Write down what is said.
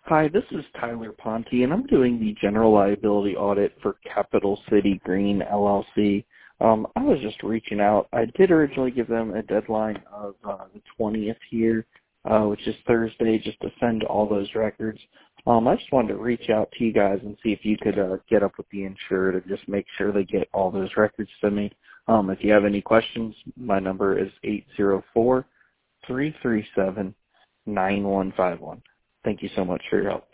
Hi, this is Tyler Ponte, and I'm doing the general liability audit for Capital City Green LLC. I was just reaching out. I did originally give them a deadline of the 20th here, which is Thursday, just to send all those records. I just wanted to reach out to you guys and see if you could get up with the insured and just make sure they get all those records to me. If you have any questions, my number is 804-337-9151. Thank you so much for your help.